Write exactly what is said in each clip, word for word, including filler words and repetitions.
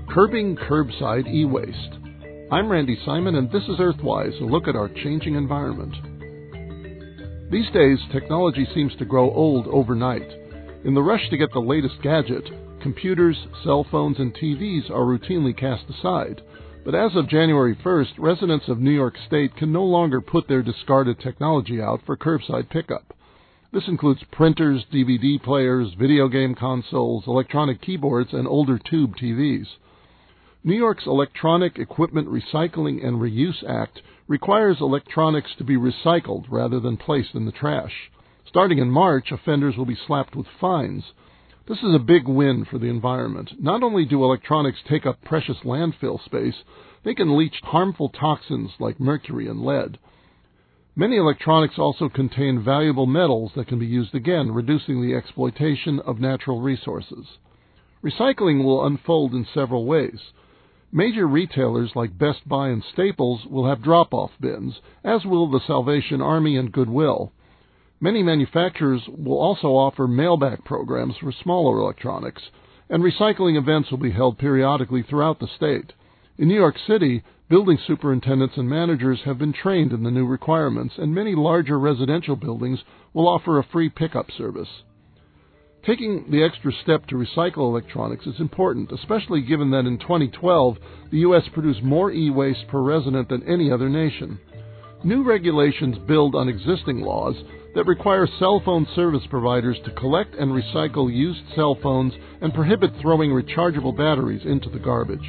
Curbing Curbside E-Waste. I'm Randy Simon, and this is Earthwise, a look at our changing environment. These days, technology seems to grow old overnight. In the rush to get the latest gadget, computers, cell phones, and T Vs are routinely cast aside. But as of January first, residents of New York State can no longer put their discarded technology out for curbside pickup. This includes printers, D V D players, video game consoles, electronic keyboards, and older tube T Vs. New York's Electronic Equipment Recycling and Reuse Act requires electronics to be recycled rather than placed in the trash. Starting in March, offenders will be slapped with fines. This is a big win for the environment. Not only do electronics take up precious landfill space, they can leach harmful toxins like mercury and lead. Many electronics also contain valuable metals that can be used again, reducing the exploitation of natural resources. Recycling will unfold in several ways. Major retailers like Best Buy and Staples will have drop-off bins, as will the Salvation Army and Goodwill. Many manufacturers will also offer mail-back programs for smaller electronics, and recycling events will be held periodically throughout the state. In New York City, building superintendents and managers have been trained in the new requirements, and many larger residential buildings will offer a free pickup service. Taking the extra step to recycle electronics is important, especially given that in twenty twelve, the U S produced more e-waste per resident than any other nation. New regulations build on existing laws that require cell phone service providers to collect and recycle used cell phones and prohibit throwing rechargeable batteries into the garbage.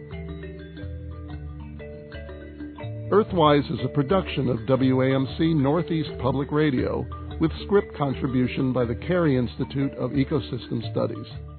Earthwise is a production of W A M C Northeast Public Radio, with script contribution by the Carey Institute of Ecosystem Studies.